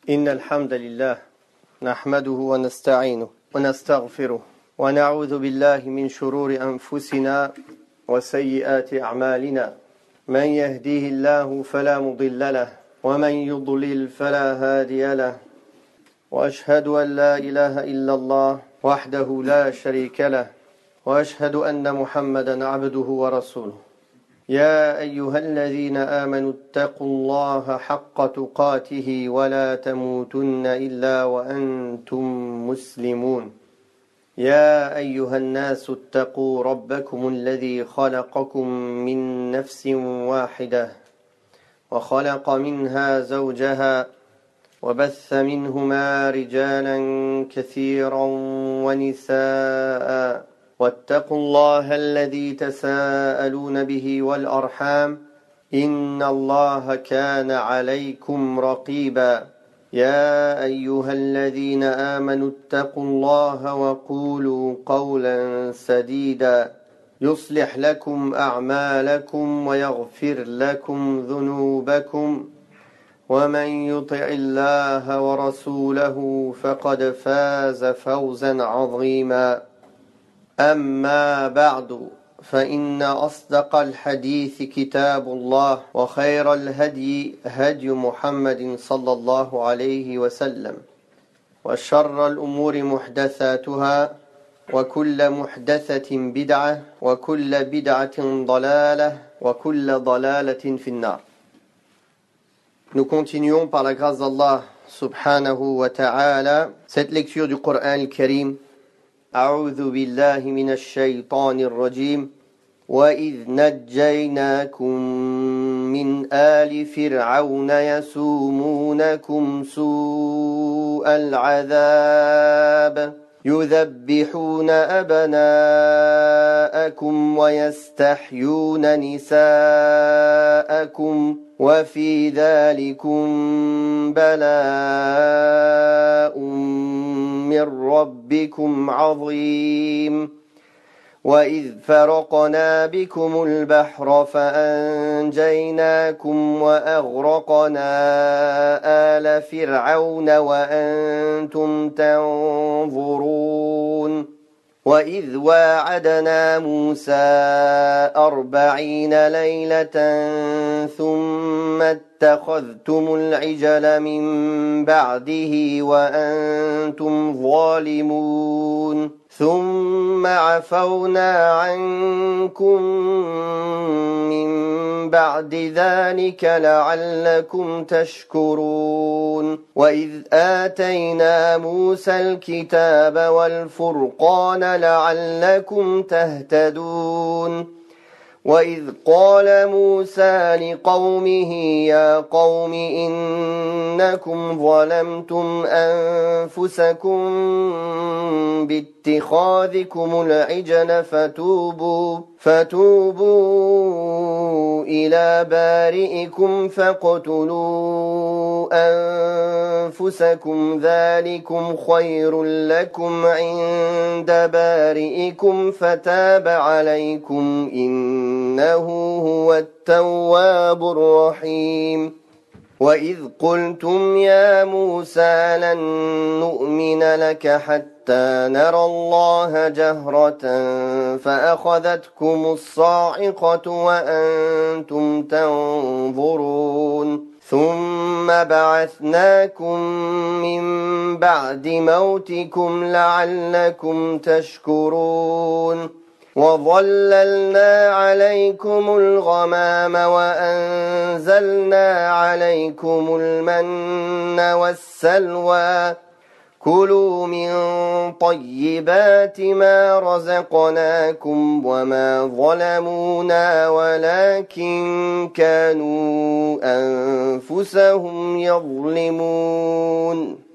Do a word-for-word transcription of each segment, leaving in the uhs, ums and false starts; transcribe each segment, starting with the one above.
إن الحمد لله نحمده ونستعينه ونستغفره ونعوذ بالله من شرور أنفسنا وسيئات أعمالنا من يهديه الله فلا مضل له ومن يضلل فلا هادي له وأشهد أن لا إله إلا الله وحده لا شريك له وأشهد أن محمدا عبده ورسوله يا أيها الذين آمنوا اتقوا الله حق تقاته ولا تموتن إلا وأنتم مسلمون يا أيها الناس اتقوا ربكم الذي خلقكم من نفس واحدة وخلق منها زوجها وبث منهما رجالا كثيرا ونساء واتقوا الله الذي تساءلون به والأرحام إن الله كان عليكم رقيبا يا أيها الذين آمنوا اتقوا الله وقولوا قولا سديدا يصلح لكم أعمالكم ويغفر لكم ذنوبكم ومن يطع الله ورسوله فقد فاز فوزا عظيما أما بعد فإن أصدق الحديث كتاب الله وخير الهدي هدي محمد صلى الله عليه وسلم وشر الأمور محدثاتها وكل محدثة بدعة وكل بدعة ضلالة وكل ضلالة في النار. Nous continuons par la grâce d'Allah subhanahu wa ta'ala cette lecture du Coran al-Karim. أعوذ بالله من الشيطان الرجيم وإذ نجيناكم من آل فرعون يسومونكم سوء العذاب يذبحون أبناءكم ويستحيون نساءكم وفي ذلكم بلاء من ربكم عظيم وإذ فرقنا بكم البحر فأنجيناكم وأغرقنا آل فرعون وأنتم تنظرون وإذ واعدنا موسى أربعين ليلة ثم اتخذتم العجل من بعده وأنتم ظالمون ثم عفونا عنكم من بعد ذلك لعلكم تشكرون وإذ آتينا موسى الكتاب والفرقان لعلكم تهتدون وإذ قال موسى لقومه يا قوم إنكم ظلمتم أنفسكم باتخاذكم العجل فتوبوا فتوبوا إلى بارئكم فاقتلوا أنفسكم ذلكم خير لكم عند بارئكم فتاب عليكم إنه هو التواب الرحيم وإذ قلتم يا موسى لن نؤمن لك حتى نرى الله جهرة فأخذتكم الصاعقة وأنتم تنظرون ثم بعثناكم من بعد موتكم لعلكم تشكرون وظللنا عليكم الغمام وأنزلنا عليكم المن والسلوى كلوا من طيبات ما رزقناكم وما ظلمونا ولكن كانوا أنفسهم يظلمون.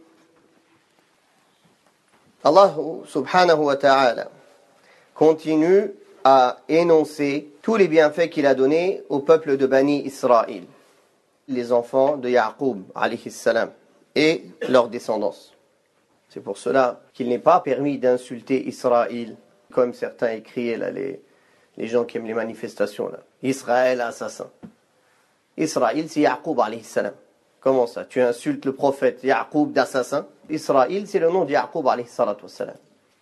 Allah subhanahu wa ta'ala continue à énoncer tous les bienfaits qu'il a donnés au peuple de Bani Israël, les enfants de Ya'qub alayhi salam et leur descendance. C'est pour cela qu'il n'est pas permis d'insulter Israël, comme certains écrient là, les, les gens qui aiment les manifestations là. Israël assassin. Israël, c'est Ya'qub alayhi salam. Comment ça? Tu insultes le prophète Ya'qub d'assassin? Israël, c'est le nom de Ya'qub alayhi salatu wassalam.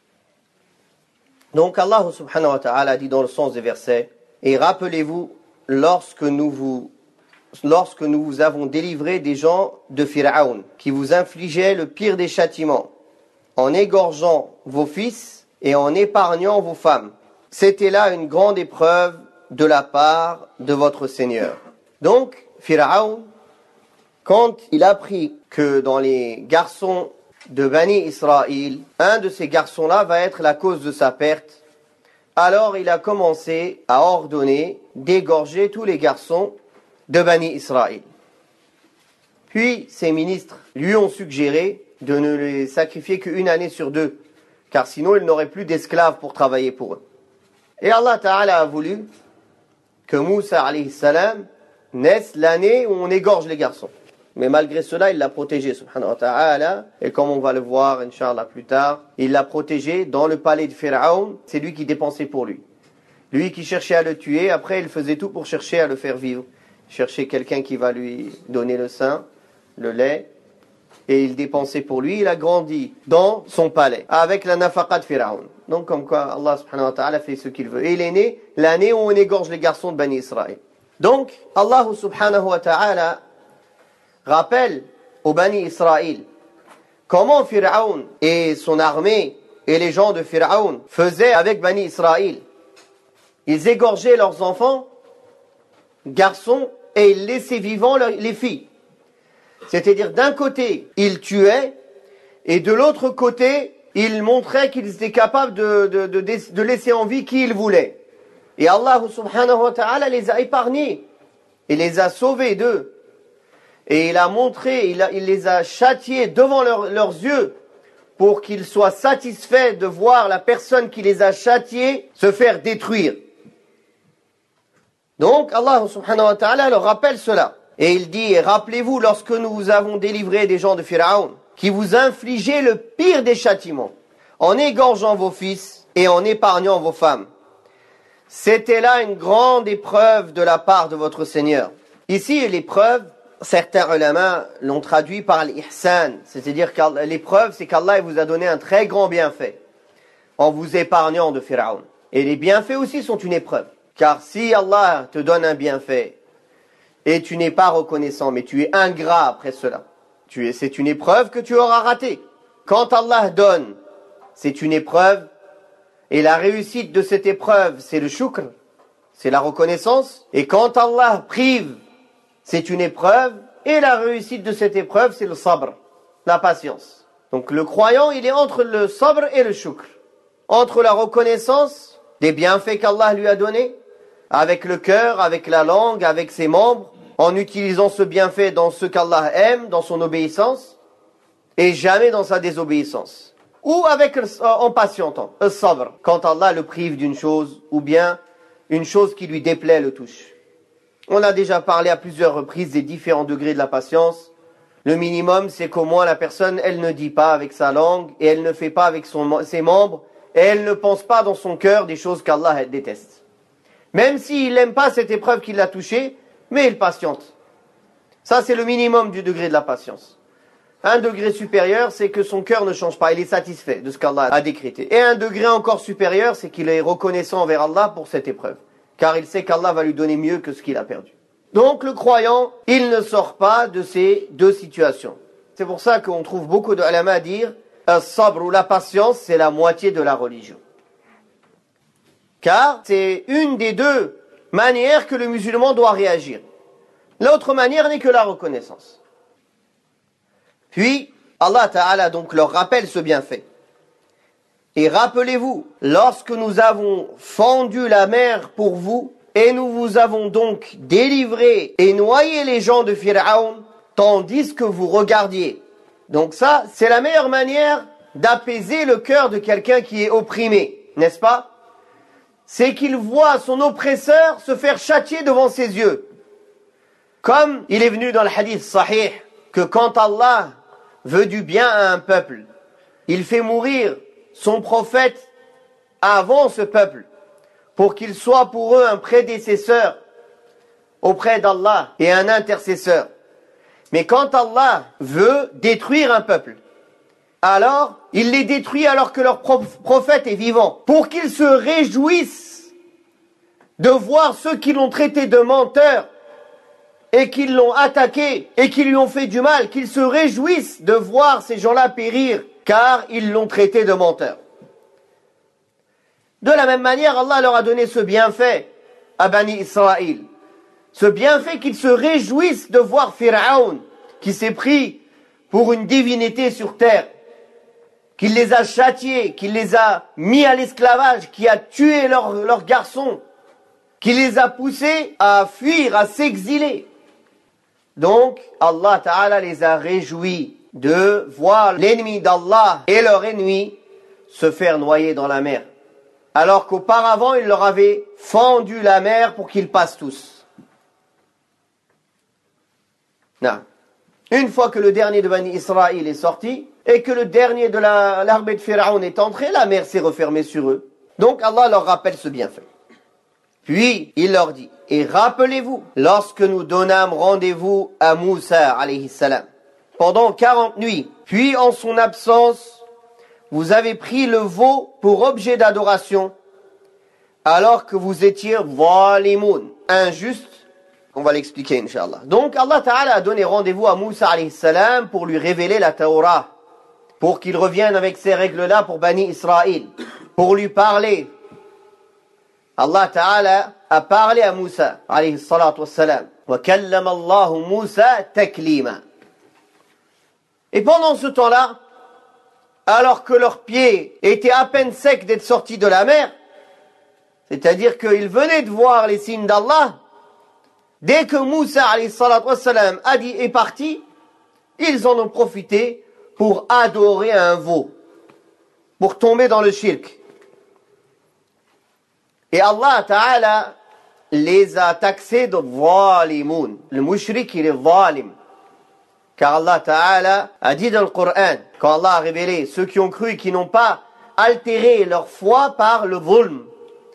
Donc Allah subhanahu wa ta'ala dit dans le sens des versets, et rappelez-vous lorsque nous vous lorsque nous vous avons délivré des gens de Pharaon, qui vous infligeaient le pire des châtiments, en égorgeant vos fils et en épargnant vos femmes. C'était là une grande épreuve de la part de votre Seigneur. Donc, Pharaon, quand il a appris que dans les garçons de Bani Israël, un de ces garçons-là va être la cause de sa perte, alors il a commencé à ordonner d'égorger tous les garçons de Bani Israël. Puis ses ministres lui ont suggéré de ne les sacrifier qu'une année sur deux, car sinon ils n'auraient plus d'esclaves pour travailler pour eux. Et Allah Ta'ala a voulu que Moussa alayhi salam naisse l'année où on égorge les garçons. Mais malgré cela, il l'a protégé, subhanahu wa ta'ala. Et comme on va le voir, Inch'Allah, plus tard, il l'a protégé dans le palais de Pharaon. C'est lui qui dépensait pour lui. Lui qui cherchait à le tuer, après il faisait tout pour chercher à le faire vivre. Chercher quelqu'un qui va lui donner le sein, le lait. Et il dépensait pour lui. Il a grandi dans son palais, avec la nafaqa de Pharaon. Donc comme quoi, Allah subhanahu wa ta'ala fait ce qu'il veut. Et il est né l'année où on égorge les garçons de Bani Israël. Donc, Allah subhanahu wa ta'ala rappelle aux Bani Israël comment Pharaon et son armée et les gens de Pharaon faisaient avec Bani Israël. Ils égorgeaient leurs enfants, garçons, et ils laissaient vivants les filles. C'est-à-dire d'un côté, ils tuaient, et de l'autre côté, ils montraient qu'ils étaient capables de, de, de, de laisser en vie qui ils voulaient. Et Allah subhanahu wa ta'ala les a épargnés, et les a sauvés d'eux. Et il a montré, il, a, il les a châtiés devant leur, leurs yeux pour qu'ils soient satisfaits de voir la personne qui les a châtiés se faire détruire. Donc Allah subhanahu wa ta'ala leur rappelle cela. Et il dit, rappelez-vous lorsque nous vous avons délivré des gens de Pharaon, qui vous infligeaient le pire des châtiments, en égorgeant vos fils et en épargnant vos femmes. C'était là une grande épreuve de la part de votre Seigneur. Ici, l'épreuve, certains ulama l'ont traduit par l'ihsan, c'est-à-dire que l'épreuve, c'est qu'Allah vous a donné un très grand bienfait en vous épargnant de Pharaon. Et les bienfaits aussi sont une épreuve. Car si Allah te donne un bienfait et tu n'es pas reconnaissant, mais tu es ingrat après cela, tu es, c'est une épreuve que tu auras ratée. Quand Allah donne, c'est une épreuve, et la réussite de cette épreuve, c'est le shukr, c'est la reconnaissance. Et quand Allah prive, c'est une épreuve, et la réussite de cette épreuve, c'est le sabr, la patience. Donc le croyant, il est entre le sabr et le shukr. Entre la reconnaissance des bienfaits qu'Allah lui a donnés, avec le cœur, avec la langue, avec ses membres, en utilisant ce bienfait dans ce qu'Allah aime, dans son obéissance, et jamais dans sa désobéissance. Ou avec en patientant, le sabr, quand Allah le prive d'une chose, ou bien une chose qui lui déplaît le touche. On a déjà parlé à plusieurs reprises des différents degrés de la patience. Le minimum, c'est qu'au moins la personne, elle ne dit pas avec sa langue, et elle ne fait pas avec son, ses membres, et elle ne pense pas dans son cœur des choses qu'Allah déteste. Même s'il n'aime pas cette épreuve qui l'a touché, mais il patiente. Ça, c'est le minimum du degré de la patience. Un degré supérieur, c'est que son cœur ne change pas, il est satisfait de ce qu'Allah a décrété. Et un degré encore supérieur, c'est qu'il est reconnaissant envers Allah pour cette épreuve. Car il sait qu'Allah va lui donner mieux que ce qu'il a perdu. Donc le croyant, il ne sort pas de ces deux situations. C'est pour ça qu'on trouve beaucoup de ulama à dire « As-sabr » ou la patience, c'est la moitié de la religion. Car c'est une des deux manières que le musulman doit réagir. L'autre manière n'est que la reconnaissance. Puis, Allah Ta'ala donc leur rappelle ce bienfait. Et rappelez-vous, lorsque nous avons fendu la mer pour vous, et nous vous avons donc délivré et noyé les gens de Pharaon, tandis que vous regardiez. Donc ça, c'est la meilleure manière d'apaiser le cœur de quelqu'un qui est opprimé, n'est-ce pas? C'est qu'il voit son oppresseur se faire châtier devant ses yeux. Comme il est venu dans le hadith sahih, que quand Allah veut du bien à un peuple, il fait mourir son prophète avant ce peuple, pour qu'il soit pour eux un prédécesseur auprès d'Allah et un intercesseur. Mais quand Allah veut détruire un peuple, alors il les détruit alors que leur prophète est vivant, pour qu'ils se réjouissent de voir ceux qui l'ont traité de menteur et qui l'ont attaqué et qui lui ont fait du mal, qu'ils se réjouissent de voir ces gens-là périr, car ils l'ont traité de menteur. De la même manière, Allah leur a donné ce bienfait à Bani Israël. Ce bienfait qu'ils se réjouissent de voir Pharaon, qui s'est pris pour une divinité sur terre, qu'il les a châtiés, qu'il les a mis à l'esclavage, qui a tué leurs leur garçons, qui les a poussés à fuir, à s'exiler. Donc, Allah Ta'ala les a réjouis de voir l'ennemi d'Allah et leur ennemi se faire noyer dans la mer. Alors qu'auparavant, il leur avait fendu la mer pour qu'ils passent tous. Non. Une fois que le dernier de Bani Israël est sorti, et que le dernier de la, l'armée de Pharaon est entré, la mer s'est refermée sur eux. Donc Allah leur rappelle ce bienfait. Puis il leur dit, et rappelez-vous, lorsque nous donnâmes rendez-vous à Moussa, alayhi salam, pendant quarante nuits, puis en son absence, vous avez pris le veau pour objet d'adoration, alors que vous étiez zalimoun, injuste. On va l'expliquer, Inch'Allah. Donc, Allah Ta'ala a donné rendez-vous à Moussa, alayhi salam, pour lui révéler la Torah, pour qu'il revienne avec ces règles-là pour Bani Israël, pour lui parler. Allah Ta'ala a parlé à Moussa, alayhi salatu wassalam. Wa kallama Allahu Moussa taklima. Et pendant ce temps-là, alors que leurs pieds étaient à peine secs d'être sortis de la mer, c'est-à-dire qu'ils venaient de voir les signes d'Allah, dès que Moussa alayhi salatu wassalam a dit est parti, ils en ont profité pour adorer un veau, pour tomber dans le shirk. Et Allah Ta'ala les a taxés de zalimoun. Le mushrik, il est zalim. Car Allah Ta'ala a dit dans le Coran, quand Allah a révélé ceux qui ont cru et qui n'ont pas altéré leur foi par le zulm.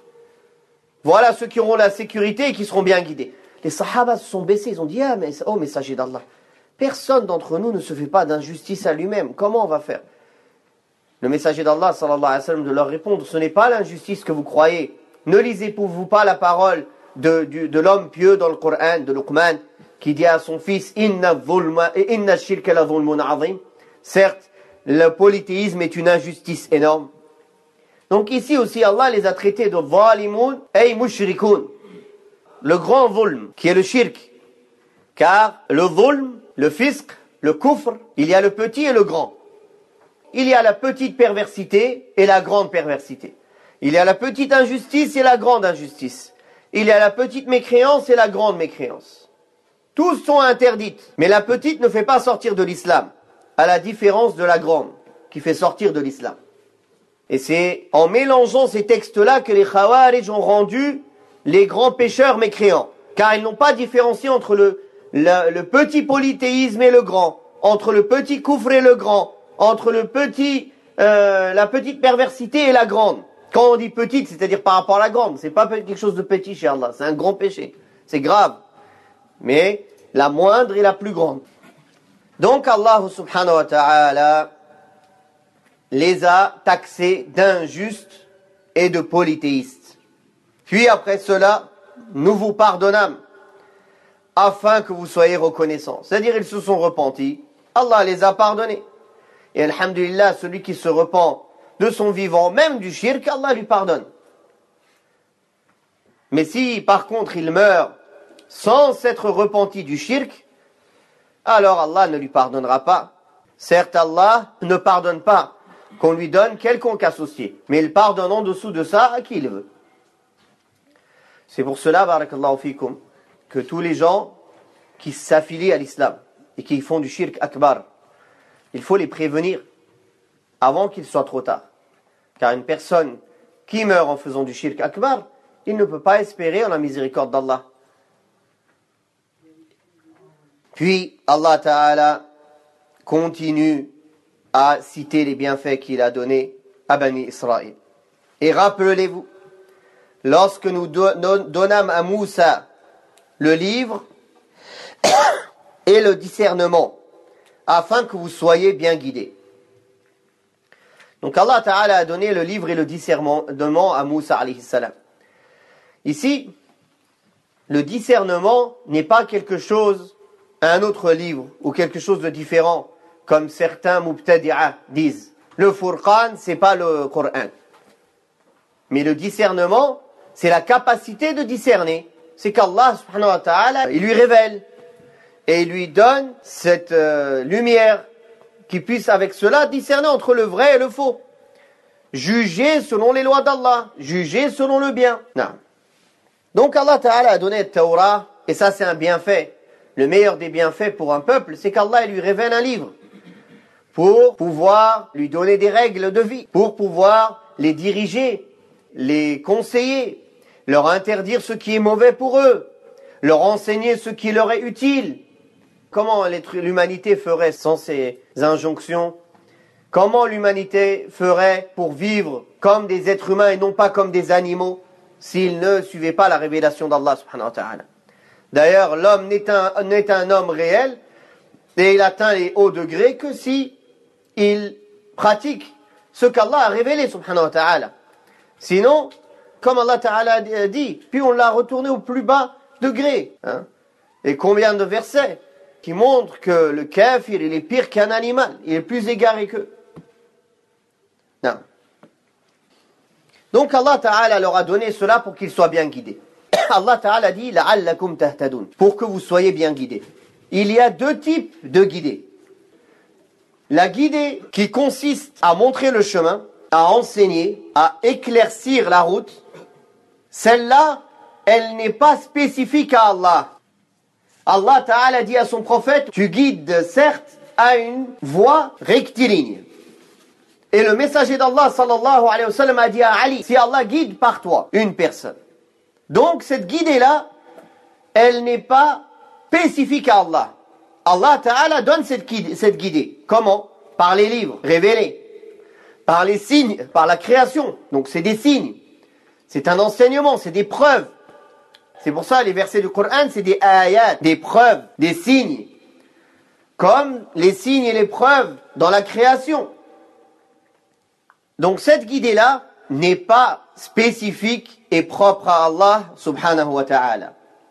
Voilà ceux qui auront la sécurité et qui seront bien guidés. Les Sahaba se sont baissés, ils ont dit, ah, mais, oh messager d'Allah, personne d'entre nous ne se fait pas d'injustice à lui-même, comment on va faire? Le messager d'Allah, sallallahu alayhi wa sallam, de leur répondre, ce n'est pas l'injustice que vous croyez. Ne lisez-vous pas la parole de, de, de l'homme pieux dans le Coran, de Luqman, qui dit à son fils, Inna dhulma, inna shirka la dhulmun azim. Certes, le polythéisme est une injustice énorme. Donc ici aussi, Allah les a traités de zalimoun et mushrikoun. Le grand zulm, qui est le shirk. Car le zulm, le fisq, le kufr, il y a le petit et le grand. Il y a la petite perversité et la grande perversité. Il y a la petite injustice et la grande injustice. Il y a la petite mécréance et la grande mécréance. Tous sont interdites, mais la petite ne fait pas sortir de l'islam, à la différence de la grande, qui fait sortir de l'islam. Et c'est en mélangeant ces textes-là que les Khawarij ont rendu les grands pécheurs mécréants. Car ils n'ont pas différencié entre le, le, le petit polythéisme et le grand, entre le petit kufr et le grand, entre le petit, euh, la petite perversité et la grande. Quand on dit petite, c'est-à-dire par rapport à la grande, c'est pas quelque chose de petit chez Allah, c'est un grand péché. C'est grave. Mais la moindre et la plus grande. Donc Allah subhanahu wa ta'ala les a taxés d'injustes et de polythéistes. Puis après cela, nous vous pardonnâmes afin que vous soyez reconnaissants. C'est-à-dire ils se sont repentis, Allah les a pardonnés. Et alhamdulillah, celui qui se repent de son vivant, même du shirk, Allah lui pardonne. Mais si par contre il meurt sans s'être repenti du shirk, alors Allah ne lui pardonnera pas. Certes, Allah ne pardonne pas qu'on lui donne quelconque associé, mais il pardonne en dessous de ça à qui il veut. C'est pour cela, barakallahu fikum, que tous les gens qui s'affilient à l'islam et qui font du shirk akbar, il faut les prévenir avant qu'il soit trop tard. Car une personne qui meurt en faisant du shirk akbar, il ne peut pas espérer en la miséricorde d'Allah. Puis Allah Ta'ala continue à citer les bienfaits qu'il a donnés à Bani Israël. Et rappelez-vous, lorsque nous donnâmes à Moussa le livre et et le discernement, afin que vous soyez bien guidés. Donc Allah Ta'ala a donné le livre et le discernement à Moussa alayhi salam. Ici, le discernement n'est pas quelque chose, un autre livre, ou quelque chose de différent, comme certains mubtadi'a disent. Le Furqan, c'est pas le Coran. Mais le discernement, c'est la capacité de discerner. C'est qu'Allah subhanahu wa ta'ala, il lui révèle. Et il lui donne cette euh, lumière qui puisse avec cela discerner entre le vrai et le faux. Juger selon les lois d'Allah. Juger selon le bien. Non. Donc Allah Ta'ala a donné le Torah, et ça c'est un bienfait. Le meilleur des bienfaits pour un peuple, c'est qu'Allah lui révèle un livre. Pour pouvoir lui donner des règles de vie. Pour pouvoir les diriger, les conseiller, leur interdire ce qui est mauvais pour eux, leur enseigner ce qui leur est utile. Comment l'humanité ferait sans ces injonctions? Comment l'humanité ferait pour vivre comme des êtres humains et non pas comme des animaux s'ils ne suivaient pas la révélation d'Allah subhanahu wa ta'ala? D'ailleurs, l'homme n'est un, n'est un homme réel et il atteint les hauts degrés que si il pratique ce qu'Allah a révélé subhanahu wa ta'ala. Sinon, comme Allah Ta'ala a dit, puis on l'a retourné au plus bas degré. Hein? Et combien de versets qui montrent que le kafir, il est pire qu'un animal, il est plus égaré qu'eux. Non. Donc Allah Ta'ala leur a donné cela pour qu'ils soient bien guidés. Allah Ta'ala dit, la'allakum tahtadun, pour que vous soyez bien guidés. Il y a deux types de guidés. La guidée qui consiste à montrer le chemin, à enseigner, à éclaircir la route, celle-là, elle n'est pas spécifique à Allah. Allah Ta'ala dit à son prophète, tu guides certes à une voie rectiligne. Et le messager d'Allah sallallahu alayhi wa sallam a dit à Ali, si Allah guide par toi une personne. Donc cette guidée-là, elle n'est pas spécifique à Allah. Allah Ta'ala donne cette guidée, cette guidée. Comment? Par les livres révélés. Par les signes, par la création. Donc c'est des signes. C'est un enseignement, c'est des preuves. C'est pour ça les versets du Coran, c'est des ayats, des preuves, des signes. Comme les signes et les preuves dans la création. Donc cette guidée-là n'est pas spécifique et propre à Allah subhanahu wa ta'ala.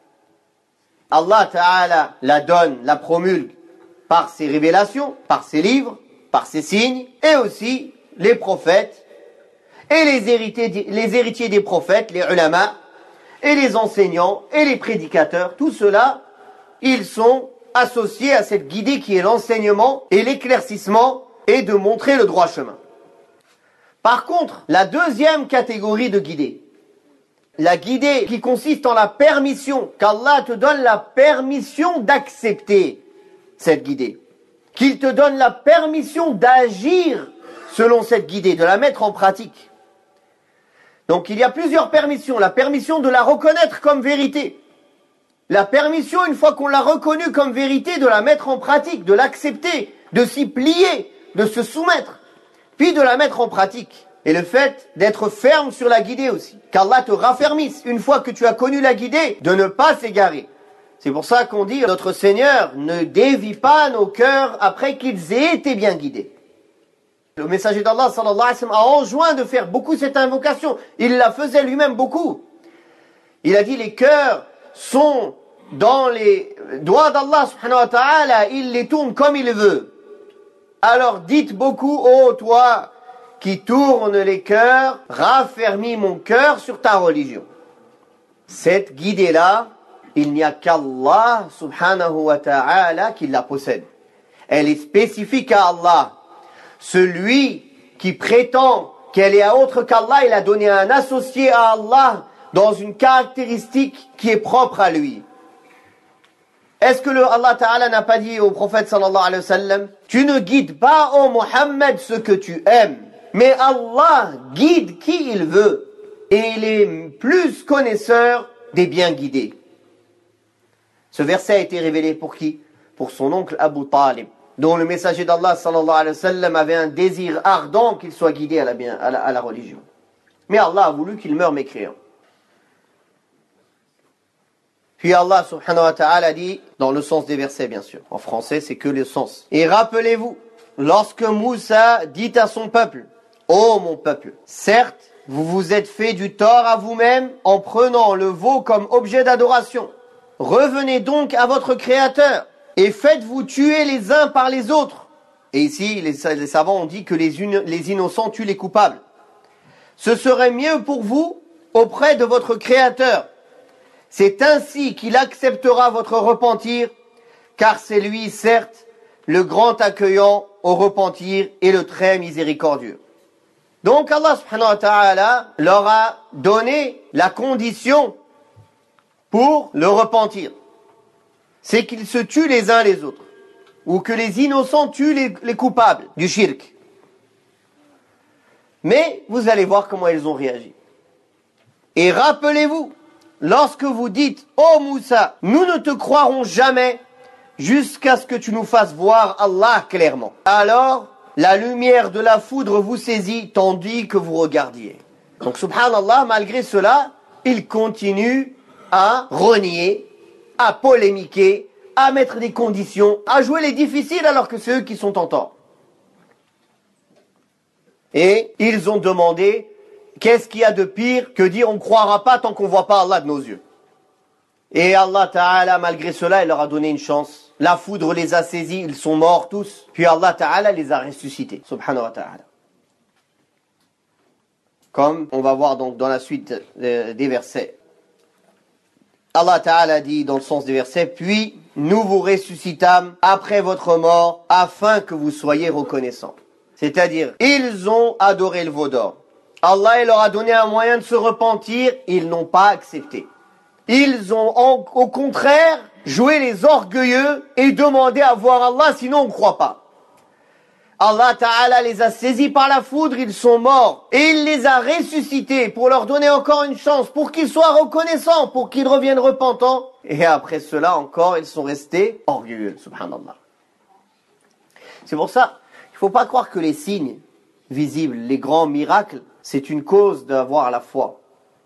Allah Ta'ala la donne, la promulgue par ses révélations, par ses livres, par ses signes, et aussi les prophètes, et les héritiers, les héritiers des prophètes, les ulama, et les enseignants, et les prédicateurs, tout cela, ils sont associés à cette guidée qui est l'enseignement et l'éclaircissement et de montrer le droit chemin. Par contre, la deuxième catégorie de guidée, la guidée qui consiste en la permission, qu'Allah te donne la permission d'accepter cette guidée, qu'il te donne la permission d'agir selon cette guidée, de la mettre en pratique. Donc il y a plusieurs permissions. La permission de la reconnaître comme vérité. La permission, une fois qu'on l'a reconnue comme vérité, de la mettre en pratique, de l'accepter, de s'y plier, de se soumettre, puis de la mettre en pratique. Et le fait d'être ferme sur la guidée aussi. Qu'Allah te raffermisse, une fois que tu as connu la guidée, de ne pas s'égarer. C'est pour ça qu'on dit, notre Seigneur ne dévie pas nos cœurs après qu'ils aient été bien guidés. Le messager d'Allah sallallahu alayhi wa sallam a enjoint de faire beaucoup cette invocation. Il la faisait lui-même beaucoup. Il a dit, les cœurs sont dans les doigts d'Allah subhanahu wa ta'ala, il les tourne comme il veut. Alors dites beaucoup, ô toi qui tourne les cœurs, raffermis mon cœur sur ta religion. Cette guidée-là, il n'y a qu'Allah subhanahu wa ta'ala qui la possède. Elle est spécifique à Allah. Celui qui prétend qu'elle est à autre qu'Allah, il a donné un associé à Allah dans une caractéristique qui est propre à lui. Est-ce que le Allah Ta'ala n'a pas dit au prophète sallallahu alayhi wa sallam, tu ne guides pas, ô Mohammed, ce que tu aimes, mais Allah guide qui il veut, et il est plus connaisseur des bien guidés. Ce verset a été révélé pour qui? Pour son oncle Abu Talib, dont le messager d'Allah sallallahu alayhi wa sallam avait un désir ardent qu'il soit guidé à la, bien, à la, à la religion. Mais Allah a voulu qu'il meure mécréant. Puis Allah subhanahu wa ta'ala dit, dans le sens des versets bien sûr, en français c'est que le sens. Et rappelez-vous, lorsque Moussa dit à son peuple, ô mon peuple, certes, vous vous êtes fait du tort à vous-même en prenant le veau comme objet d'adoration. Revenez donc à votre Créateur et faites-vous tuer les uns par les autres. Et ici, les, les savants ont dit que les, une, les innocents tuent les coupables. Ce serait mieux pour vous auprès de votre Créateur. C'est ainsi qu'il acceptera votre repentir, car c'est lui, certes, le grand accueillant au repentir et le très miséricordieux. Donc Allah subhanahu wa ta'ala leur a donné la condition pour le repentir. C'est qu'ils se tuent les uns les autres, ou que les innocents tuent les, les coupables du shirk. Mais vous allez voir comment ils ont réagi. Et rappelez-vous, lorsque vous dites « Ô Moussa, nous ne te croirons jamais jusqu'à ce que tu nous fasses voir Allah clairement. » Alors, la lumière de la foudre vous saisit tandis que vous regardiez. Donc, subhanallah, malgré cela, ils continuent à renier, à polémiquer, à mettre des conditions, à jouer les difficiles alors que c'est eux qui sont en tort. Et ils ont demandé, qu'est-ce qu'il y a de pire que dire on ne croira pas tant qu'on ne voit pas Allah de nos yeux. Et Allah Ta'ala, malgré cela, il leur a donné une chance. La foudre les a saisis, ils sont morts tous. Puis Allah Ta'ala les a ressuscités. Subhanahu wa ta'ala. Comme on va voir donc dans la suite des versets. Allah Ta'ala dit dans le sens des versets, puis nous vous ressuscitâmes après votre mort afin que vous soyez reconnaissants. C'est-à-dire, ils ont adoré le veau d'or. Allah il leur a donné un moyen de se repentir, ils n'ont pas accepté. Ils ont en, au contraire joué les orgueilleux et demandé à voir Allah, sinon on ne croit pas. Allah Ta'ala les a saisis par la foudre, ils sont morts. Et il les a ressuscités pour leur donner encore une chance, pour qu'ils soient reconnaissants, pour qu'ils reviennent repentants. Et après cela encore, ils sont restés orgueilleux, subhanallah. C'est pour ça, il ne faut pas croire que les signes visibles, les grands miracles, c'est une cause d'avoir la foi.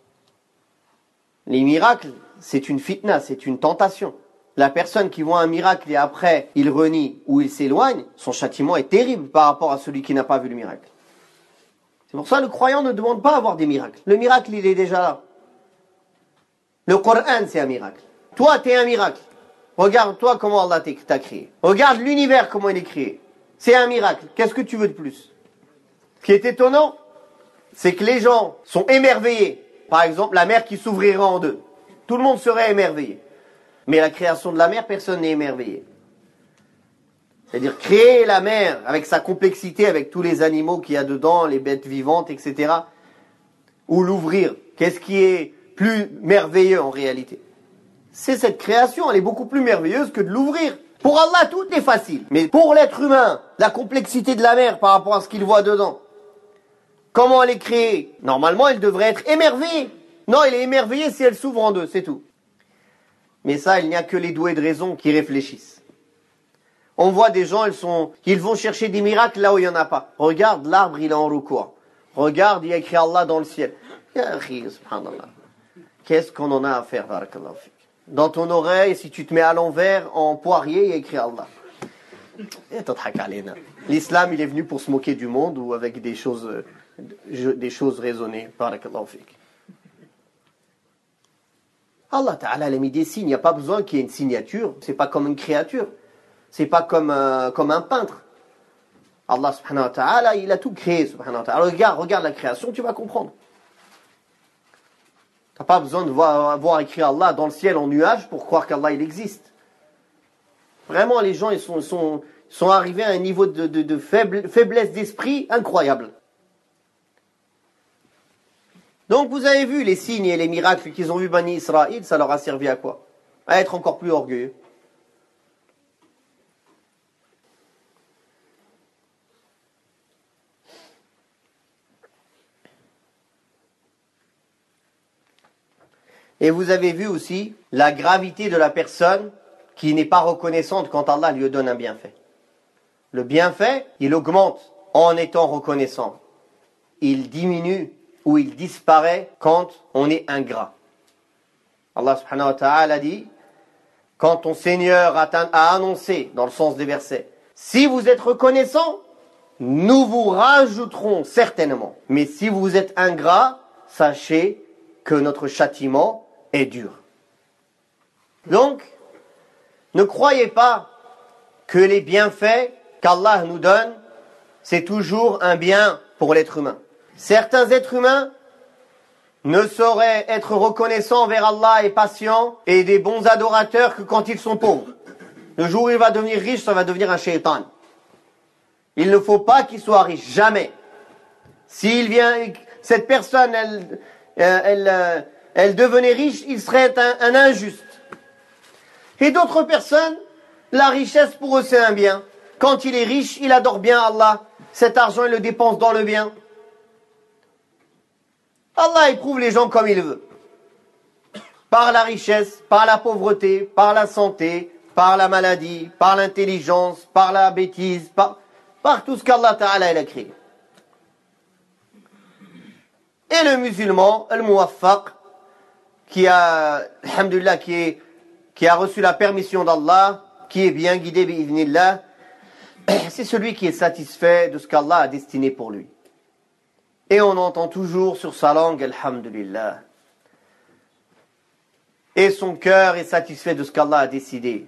Les miracles, c'est une fitna, c'est une tentation. La personne qui voit un miracle et après il renie ou il s'éloigne, son châtiment est terrible par rapport à celui qui n'a pas vu le miracle. C'est pour ça que le croyant ne demande pas à avoir des miracles. Le miracle, il est déjà là. Le Coran, c'est un miracle. Toi, tu es un miracle. Regarde-toi comment Allah t'a créé. Regarde l'univers, comment il est créé. C'est un miracle. Qu'est-ce que tu veux de plus? Ce qui est étonnant, c'est que les gens sont émerveillés. Par exemple, la mer qui s'ouvrirait en deux. Tout le monde serait émerveillé. Mais la création de la mer, personne n'est émerveillé. C'est-à-dire créer la mer avec sa complexité, avec tous les animaux qu'il y a dedans, les bêtes vivantes, et cetera. Ou l'ouvrir. Qu'est-ce qui est plus merveilleux en réalité? C'est cette création, elle est beaucoup plus merveilleuse que de l'ouvrir. Pour Allah, tout est facile. Mais pour l'être humain, la complexité de la mer par rapport à ce qu'il voit dedans, comment elle est créée? Normalement, elle devrait être émerveillée. Non, elle est émerveillée si elle s'ouvre en deux, c'est tout. Mais ça, il n'y a que les doués de raison qui réfléchissent. On voit des gens, ils, sont, ils vont chercher des miracles là où il n'y en a pas. Regarde, l'arbre, il est en recours. Regarde, il y a écrit Allah dans le ciel. Qu'est-ce qu'on en a à faire, barakallahu fik. Dans ton oreille, si tu te mets à l'envers, en poirier, il y a écrit Allah. L'islam, il est venu pour se moquer du monde ou avec des choses, des choses raisonnées. Barakallahu fik. Allah Ta'ala a mis des signes, il n'y a pas besoin qu'il y ait une signature, c'est pas comme une créature, c'est pas comme, euh, comme un peintre. Allah Subhanahu wa Ta'ala, il a tout créé, Subhanahu wa Ta'ala. Regarde, regarde la création, tu vas comprendre. Tu n'as pas besoin de voir, voir écrit Allah dans le ciel en nuage pour croire qu'Allah il existe. Vraiment, les gens ils sont, sont, sont arrivés à un niveau de, de, de faible, faiblesse d'esprit incroyable. Donc vous avez vu les signes et les miracles qu'ils ont vus Bani Israël, ça leur a servi à quoi? À être encore plus orgueilleux. Et vous avez vu aussi la gravité de la personne qui n'est pas reconnaissante quand Allah lui donne un bienfait. Le bienfait, il augmente en étant reconnaissant. Il diminue ou il disparaît quand on est ingrat. Allah subhanahu wa ta'ala dit, quand ton Seigneur a annoncé, dans le sens des versets, si vous êtes reconnaissants, nous vous rajouterons certainement. Mais si vous êtes ingrats, sachez que notre châtiment est dur. Donc, ne croyez pas que les bienfaits qu'Allah nous donne, c'est toujours un bien pour l'être humain. Certains êtres humains ne sauraient être reconnaissants envers Allah et patients et des bons adorateurs que quand ils sont pauvres. Le jour où il va devenir riche, ça va devenir un shaitan. Il ne faut pas qu'il soit riche, jamais. S'il vient, cette personne, elle, elle, elle devenait riche, il serait un, un injuste. Et d'autres personnes, la richesse pour eux c'est un bien. Quand il est riche, il adore bien Allah. Cet argent, il le dépense dans le bien. Allah éprouve les gens comme il veut. Par la richesse, par la pauvreté, par la santé, par la maladie, par l'intelligence, par la bêtise, par, par tout ce qu'Allah Ta'ala il a créé. Et le musulman, le muwaffaq, qui a, alhamdulillah, qui est, qui a reçu la permission d'Allah, qui est bien guidé, bi'idhnillah, c'est celui qui est satisfait de ce qu'Allah a destiné pour lui. Et on entend toujours sur sa langue, alhamdulillah. Et son cœur est satisfait de ce qu'Allah a décidé.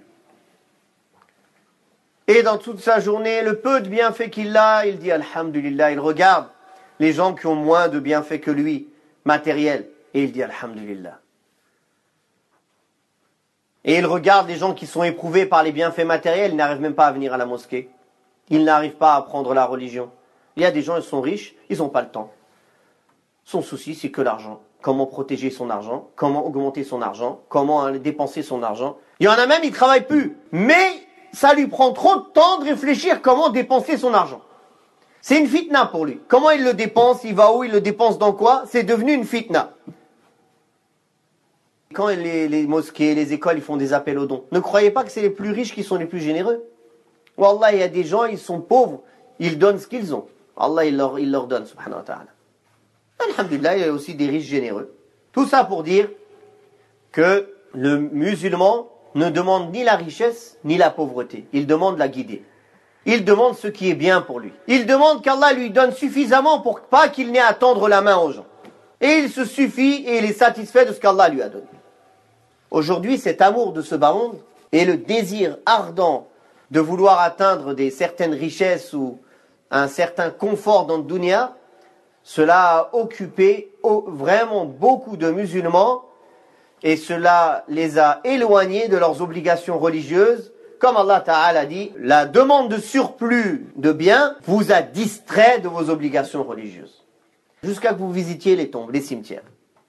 Et dans toute sa journée, le peu de bienfaits qu'il a, il dit alhamdulillah. Il regarde les gens qui ont moins de bienfaits que lui, matériels, et il dit alhamdulillah. Et il regarde les gens qui sont éprouvés par les bienfaits matériels, ils n'arrivent même pas à venir à la mosquée. Ils n'arrivent pas à apprendre la religion. Il y a des gens, ils sont riches, ils n'ont pas le temps. Son souci, c'est que l'argent. Comment protéger son argent, comment augmenter son argent, comment dépenser son argent. Il y en a même, il ne travaille plus. Mais ça lui prend trop de temps de réfléchir comment dépenser son argent. C'est une fitna pour lui. Comment il le dépense, il va où, il le dépense dans quoi, c'est devenu une fitna. Quand les, les mosquées, les écoles, ils font des appels aux dons, ne croyez pas que c'est les plus riches qui sont les plus généreux. Wallah, il y a des gens, ils sont pauvres, ils donnent ce qu'ils ont. Allah, il leur, il leur donne, subhanahu wa ta'ala. Alhamdulillah, il y a aussi des riches généreux. Tout ça pour dire que le musulman ne demande ni la richesse, ni la pauvreté. Il demande la guider. Il demande ce qui est bien pour lui. Il demande qu'Allah lui donne suffisamment pour pas qu'il n'ait à tendre la main aux gens. Et il se suffit et il est satisfait de ce qu'Allah lui a donné. Aujourd'hui, cet amour de ce bas monde et le désir ardent de vouloir atteindre des certaines richesses ou un certain confort dans le dunya, cela a occupé vraiment beaucoup de musulmans et cela les a éloignés de leurs obligations religieuses. Comme Allah Ta'ala dit, la demande de surplus de biens vous a distrait de vos obligations religieuses. Jusqu'à que vous visitiez les tombes, les cimetières.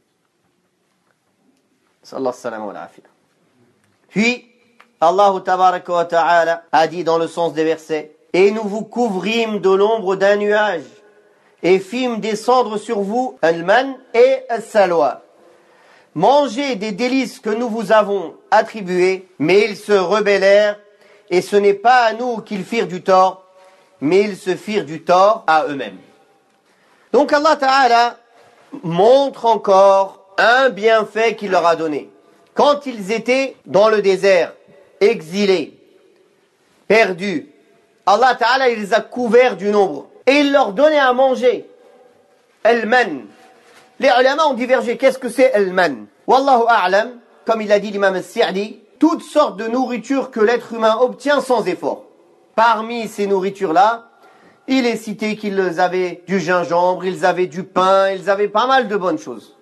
Sallallahu salam wa l'afiyah. Puis, Allah Ta'ala a dit dans le sens des versets, « Et nous vous couvrîmes de l'ombre d'un nuage, et fîmes descendre sur vous al-man et al-salwa. Mangez des délices que nous vous avons attribués, mais ils se rebellèrent, et ce n'est pas à nous qu'ils firent du tort, mais ils se firent du tort à eux-mêmes. » Donc Allah Ta'ala montre encore un bienfait qu'il leur a donné. Quand ils étaient dans le désert, exilés, perdus, Allah Ta'ala il les a couverts d'une ombre. Et il leur donnait à manger. Al-man. Les ulama ont divergé. Qu'est-ce que c'est al-man? Wallahu a'lam, comme il a dit l'imam al-Sa'di, toutes sortes de nourritures que l'être humain obtient sans effort. Parmi ces nourritures-là, il est cité qu'ils avaient du gingembre, ils avaient du pain, ils avaient pas mal de bonnes choses.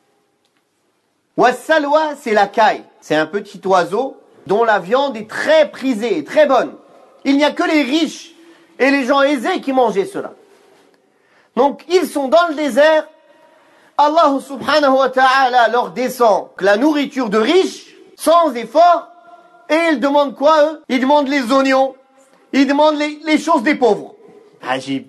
Wassalwa, c'est la caille. C'est un petit oiseau dont la viande est très prisée, très bonne. Il n'y a que les riches et les gens aisés qui mangeaient cela. Donc, ils sont dans le désert. Allah subhanahu wa ta'ala leur descend la nourriture de riches, sans effort. Et ils demandent quoi, eux? Ils demandent les oignons. Ils demandent les, les choses des pauvres. Ajib.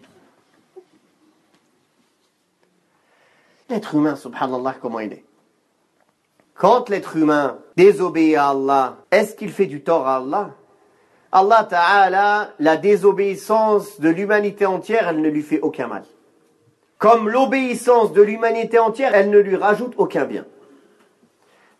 L'être humain, subhanallah, comment il est? Quand l'être humain désobéit à Allah, est-ce qu'il fait du tort à Allah? Allah Ta'ala, la désobéissance de l'humanité entière, elle ne lui fait aucun mal. Comme l'obéissance de l'humanité entière, elle ne lui rajoute aucun bien.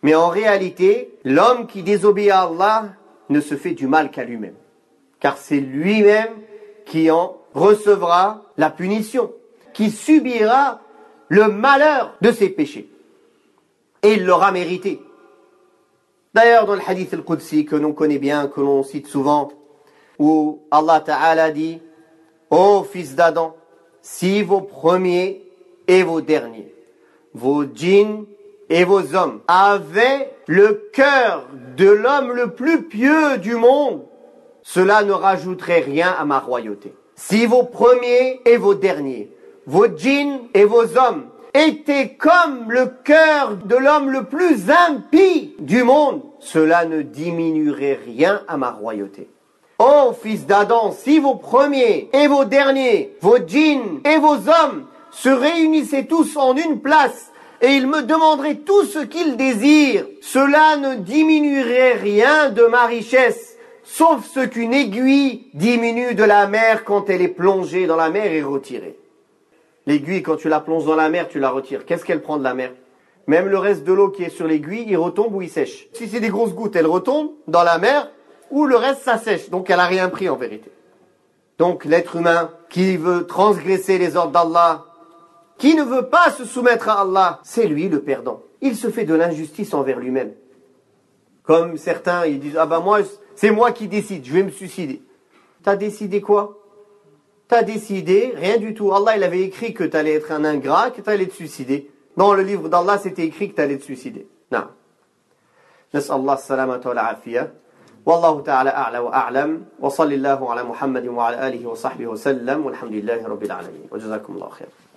Mais en réalité, l'homme qui désobéit à Allah ne se fait du mal qu'à lui-même. Car c'est lui-même qui en recevra la punition, qui subira le malheur de ses péchés. Et il l'aura mérité. D'ailleurs, dans le hadith al-Qudsi que l'on connaît bien, que l'on cite souvent, où Allah Ta'ala dit « Ô fils d'Adam, si vos premiers et vos derniers, vos djinns et vos hommes avaient le cœur de l'homme le plus pieux du monde, cela ne rajouterait rien à ma royauté. Si vos premiers et vos derniers, vos djinns et vos hommes étaient comme le cœur de l'homme le plus impie du monde, cela ne diminuerait rien à ma royauté. Ô fils d'Adam, si vos premiers et vos derniers, vos djinns et vos hommes se réunissaient tous en une place et ils me demanderaient tout ce qu'ils désirent, cela ne diminuerait rien de ma richesse, sauf ce qu'une aiguille diminue de la mer quand elle est plongée dans la mer et retirée. L'aiguille, quand tu la plonges dans la mer, tu la retires. Qu'est-ce qu'elle prend de la mer? Même le reste de l'eau qui est sur l'aiguille, il retombe ou il sèche. Si c'est des grosses gouttes, elles retombent dans la mer, ou le reste, ça sèche. Donc elle n'a rien pris en vérité. Donc l'être humain qui veut transgresser les ordres d'Allah, qui ne veut pas se soumettre à Allah, c'est lui le perdant. Il se fait de l'injustice envers lui-même. Comme certains, ils disent, ah ben moi, c'est moi qui décide, je vais me suicider. T'as décidé quoi? T'as décidé rien du tout. Allah, il avait écrit que t'allais être un ingrat, que t'allais te suicider. Dans le livre d'Allah, c'était écrit que t'allais te suicider. Non. نسأل الله السلامة والعافية والله تعالى أعلى وأعلم وصلى الله على محمد وعلى آله وصحبه وسلم والحمد لله رب العالمين وجزاكم الله خير.